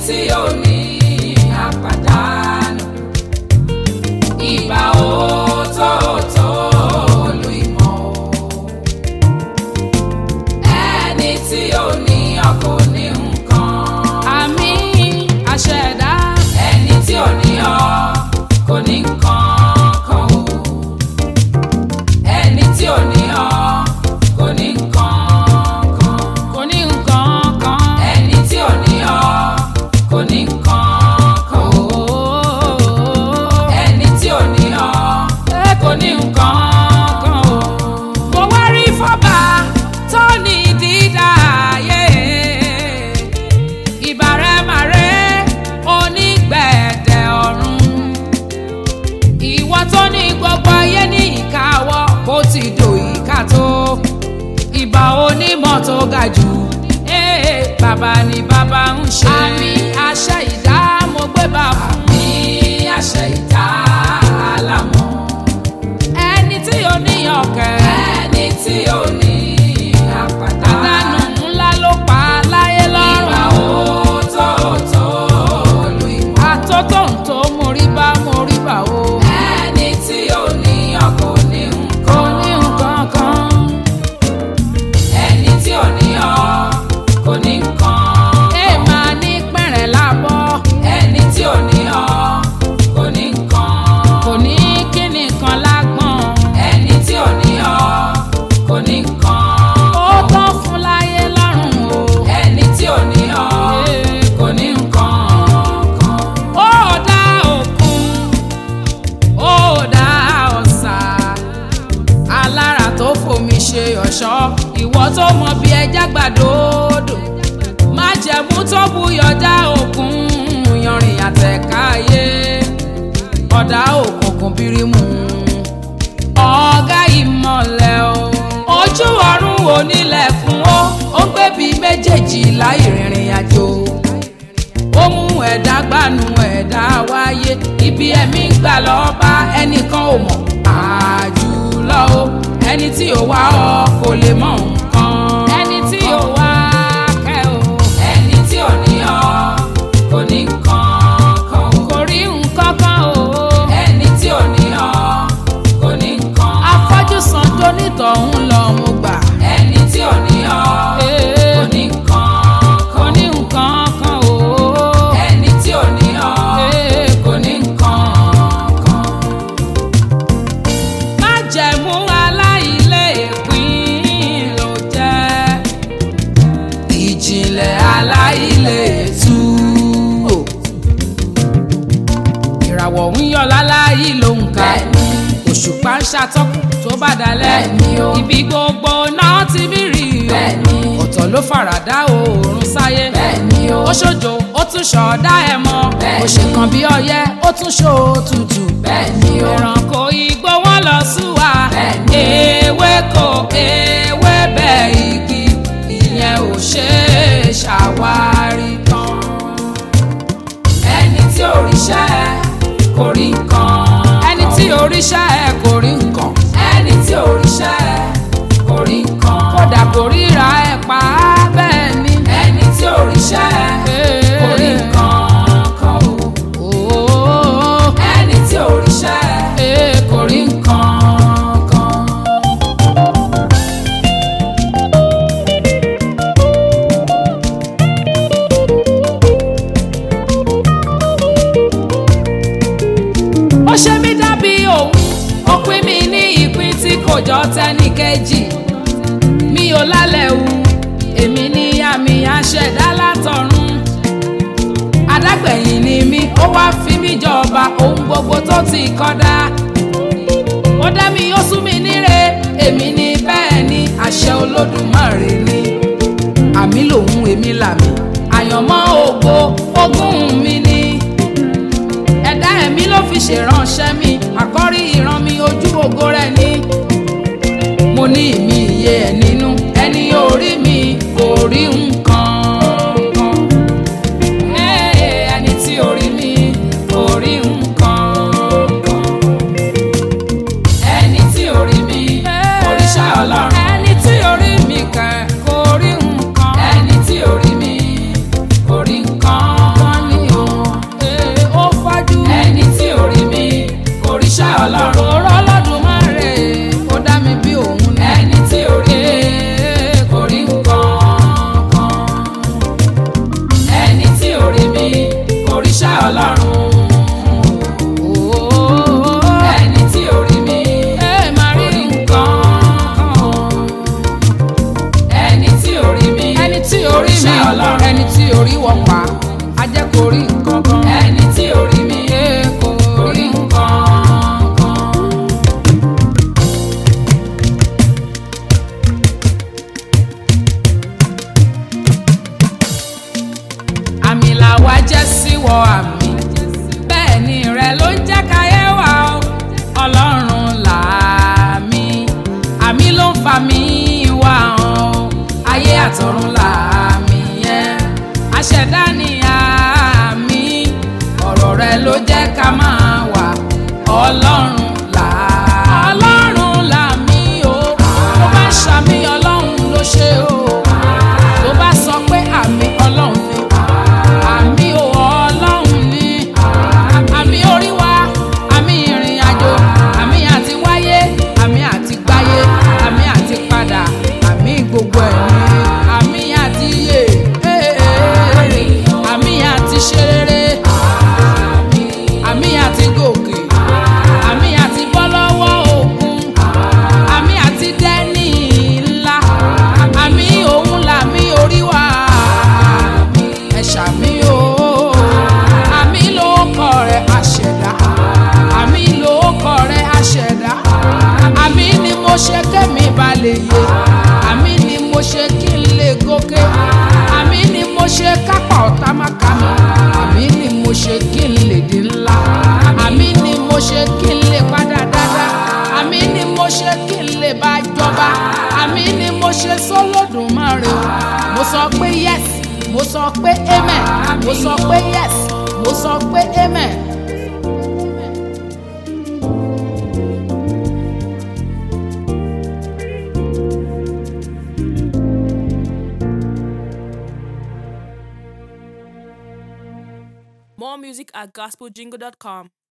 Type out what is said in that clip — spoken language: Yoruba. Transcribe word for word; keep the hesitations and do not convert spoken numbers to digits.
tí ò ní àpàdánù. Ìbà òótọ́ọ̀tọ́ olú ìmọ̀ o. Ẹni tí ò ní ọkọ ní nǹkan. àmì àṣẹ̀dá. Ẹni tí ò ní ọ kò ní nǹkan kan o. Ẹni tí ò ní ọ kò ní nǹkan kan. kò ní nǹkan kan. Ẹni tí ò ní ọ kò ní nǹkan kan o. Ẹni tí ò ní ọ kò ní nǹkan kan o. mo wá rí fọ́bà tó ní dídá ayé. ìbàrẹ̀ màrẹ́ onígbẹ̀dẹ̀ ọ̀run. ìwọ tó ní gbogbo ayé ní ìkáwọ́ bó ti dò ìka tó. ìbà onímọ̀ tó ga jù. Ee, bàbá ni bàbá ń ṣe. àmì àṣẹ ìdá mo gbé bá fún. Ní àṣẹ ìta àlámọ̀. ẹni tí ó níyàn kẹ́. Ẹni tí ò ní àpàdánù. àdánù ńlá ló pa láyé Ìbà lọ́rùn. òótọ́ọ̀tọ́ olú ìmọ̀. àtótó ń tó morí bá morí bá o. Ẹni tí ò ní ọkọ ní kò nǹkan. ní nǹkan kan. Ẹni tí ò ní ọ kò ní nǹkan. ẹ máa ní pẹ̀rẹ̀ lábọ́. Ẹni tí ò ní ọ kò ní nǹkan. kò ní kíni kan lágbọ̀n. Ẹni tí ò ní ọ kò ní nǹkan. ó tán fún láyé lọ́rùn o. Ẹni tí ò ní ọ kò ní nǹkan kan. ó dá òkun ó dá ọ̀sà alára tó fomi ṣe ọ̀ṣọ́ ìwọ tó mọ bí ẹja gbàdódò májẹ̀mú tó buyọ̀ dá òkun yanrìn àtẹ̀káyé ọ̀dà òkùnkùn bírímù ọ̀gá ìmọ̀lẹ̀ o ojú ọ̀run onílẹ̀kùn ó ó gbẹ̀bí méjèèjì láì rìnrìn àjò ó mú ẹ̀dá gbanú ẹ̀dá wáyé ibi ẹ̀mí gbà lọ́ọ́ bá ẹnìkan ò mọ̀ àjùlọ o ẹni tí ò wá ọ kò lè mọ nǹkan ẹni tí ò wá kẹ́ o Ẹni tí ò ní ọ kò ní nǹkan kan o. kò rí nǹkan kan o Ẹni tí ò ní ọ kò ní nǹkan. afọ́jú san tó nítọ̀hún lọ mo gbà Ẹni tí ò ní ọ kò ní nǹkan kò kan. ní nǹkan kan o Ẹni tí ò ní ọ kò ní nǹkan kan. májẹ̀mú aláìlépín ló jẹ́ ìjìnlẹ̀ aláìlétú o ìràwọ̀ ń yọ láláyé ló ń ka Bẹ́ẹ̀ni. òṣùpá ń ṣàtọ́kùn tó bá dalẹ̀ Bẹ́ẹ̀ni o. ibi gbogbo náà ti bí rí o Bẹ́ẹ̀ni. ọ̀tọ̀ ló faradà oòrùn sáyé Bẹ́ẹ̀ni o. ó ṣojo ó tún ṣọ̀ọ́dá ẹ̀ mọ́ Bẹ́ẹ̀ni. ó ṣe kan bí ọyẹ́ ó tún ṣó tutù Bẹ́ẹ̀ni o. ẹranko igbó wọn lọ súwa Bẹ́ẹ̀ni. ewéko ewébẹ̀ igi ìyẹn ò ṣe é ṣàwárí tán. Ẹni tí ò ríṣẹ́ kò rí nǹkan. ẹni tí oríṣẹ́ ẹ kò rí nǹkan Ẹni tí ò ríṣẹ́ kò rí nǹkan. kódà kò ríra ẹ pa á bẹ́ẹ̀ ni. Ẹni tí ò ríṣẹ́ kò rí nǹkan kan o. Ooo, Ẹni tí ò ríṣẹ́ ee, kò rí nǹkan kan. ó ṣe mí dàbí òun ó pín mi ní ìpín tí kò jọ tẹ́nìkejì mi ò lálẹ́ wu èmi ní àmì àṣẹ̀dá látọ̀run adágbẹ̀yìn ni mí ó wá fi mí jọba ohun gbogbo tó ti kọ́dá ó dá mi ó sún mi níre èmi ní bẹ́ẹ̀ ni àṣẹ Olódùmarè ni àmì lòun èmi làmì àyànmọ́ ògo ogún mi ni ẹ̀dá ẹ̀mí ló fi ṣèránṣẹ́ mi àkọ́rí ìran mi ojú ògo rẹ̀ ni mo ní ìmí iye ẹ̀ nínú ẹni orí mi kò rí nǹkan kan. Ee, ẹni tí orí mi kò rí nǹkan kan. Ẹni tí ò rí mi kò ríṣẹ́ Ọlọ́run. ẹni tí orí mi kẹ̀ kò rí nǹkan. Ẹni tí ò rí mi kò rí nǹkan. tí orí wọ̀ pa á jẹ́ kó rí nǹkan kan. ẹni tí orí mi kò orí nǹkan kan. àmì làwa jẹ́ síwọ àmì bẹ́ẹ̀ ni rẹ̀ ló ń jẹ́ káyé wa o ọlọ́run làmì àmì ló ń fa mi wá o ayé àtọ̀run làmì yẹn aṣẹ̀dá ni àmì ọ̀rọ̀ rẹ̀ ló jẹ́ ká máa wà ọlọ́run là ọlọ́run làmì o tó bá ń ṣàmì ọlọ́run ló ṣe o tó bá sọ pé àmì ọlọ́run ni àmì o ọlọ́run ni àmì orí wa àmì ìrìn àjò àmì àti wáyé àmì àti gbáyé àmì àti padà àmì gbogbo ẹ̀ ni àmì àti yè àmì àti ṣe rere àmì àti gòkè àmì àti bọ́ lọ́wọ́ òkun àmì àti dẹ́ni ńlá àmì òun làmì orí wa ẹ ṣàmì o àmì ló kọ rẹ̀ àṣẹ̀dá àmì ló kọ rẹ̀ àṣẹ̀dá àmì ni mo ṣe kémi balẹ̀ yé àmì ni mo ṣe kí n lè gòkè àmì ni mo ṣe kápá ọ̀tá má ká mi àmì ni mo ṣe kí n lè di ńlá àmì ni mo ṣe kí n lè padà dáadáa àmì ni mo ṣe kí n lè bá jọba àmì ni mo ṣe sọ́lọ́dùmarè o mo sọ pé yes mo sọ pé amen mo sọ pé yes mo sọ pé amen. More music at gospel jingle dot com.